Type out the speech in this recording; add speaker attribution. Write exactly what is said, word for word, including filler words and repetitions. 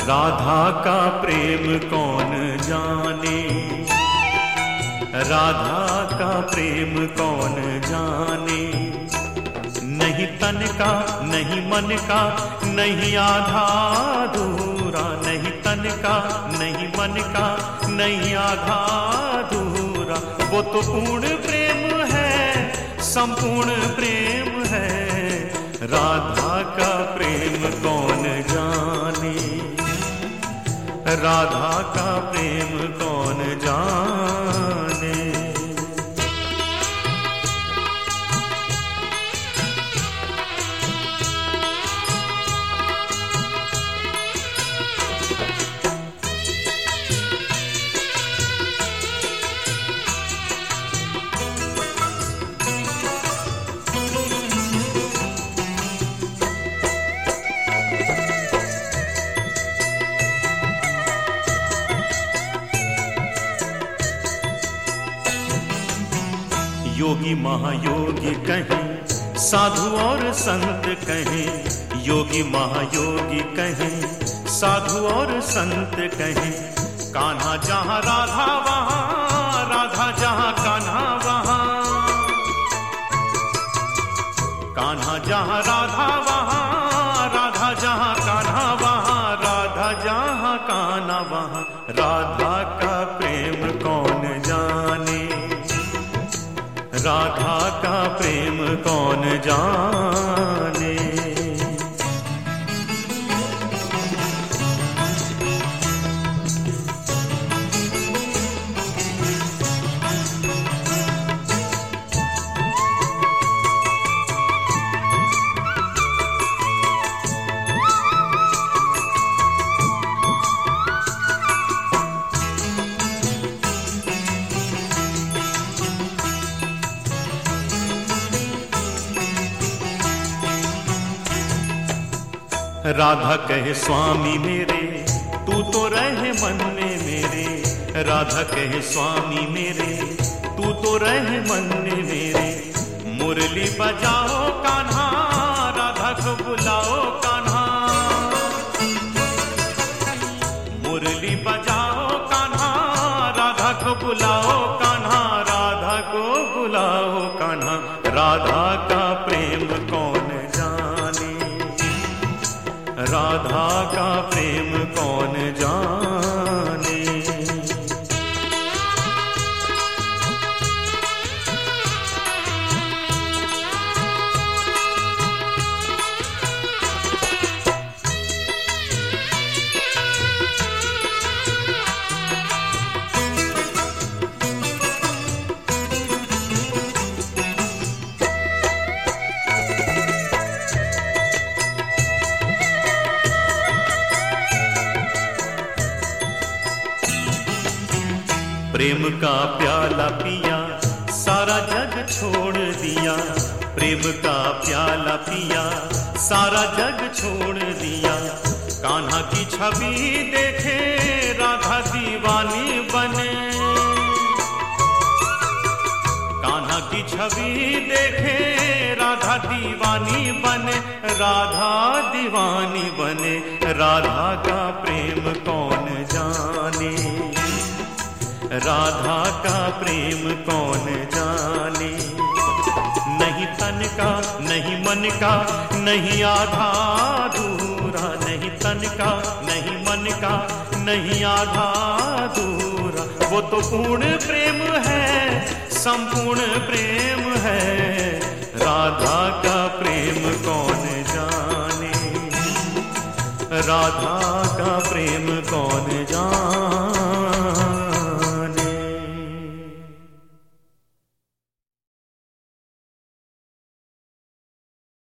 Speaker 1: राधा का प्रेम कौन जाने, राधा का प्रेम कौन जाने। नहीं तन का नहीं मन का नहीं आधा अधूरा, नहीं तन का नहीं मन का नहीं आधा अधूरा। वो तो पूर्ण प्रेम है, संपूर्ण प्रेम है। राधा का प्रेम कौन जाने, राधा का प्रेम कौन जाने। योगी महायोगी कहें, साधु और संत कहें। योगी महायोगी कहें, साधु और संत कहें। कान्हा जहाँ राधा वहाँ, राधा जहाँ कान्हा वहाँ। कान्हा जहाँ राधा वहाँ, राधा जहाँ कान्हा वहाँ। राधा जहाँ कान्हा वहाँ। राधा का प्रेम कौन जाने, राधा का प्रेम कौन जाने। राधा कहे स्वामी मेरे, तू तो रहे मन में मेरे। राधा कहे स्वामी मेरे, तू तो रहे मन में मेरे। मुरली बजाओ कान्हा, राधा को बुलाओ कान्हा। मुरली बजाओ कान्हा, राधा को बुलाओ कान्हा। राधा को बुलाओ कान्हा। राधा का प्रेम कौन जाने, राधा का प्रेम कौन जाने। प्रेम का प्याला पिया, सारा जग छोड़ दिया। प्रेम का प्याला पिया, सारा जग छोड़ दिया। कान्हा की छवि देखे, राधा दीवानी बने। कान्हा की छवि देखे, राधा दीवानी बने। राधा दीवानी बने। राधा का प्रेम कौन जाने, राधा का प्रेम कौन जाने। नहीं तन का नहीं मन का नहीं आधा अधूरा। नहीं तन का नहीं मन का नहीं आधा अधूरा। वो तो पूर्ण प्रेम है, संपूर्ण प्रेम है। राधा का प्रेम कौन जाने, राधा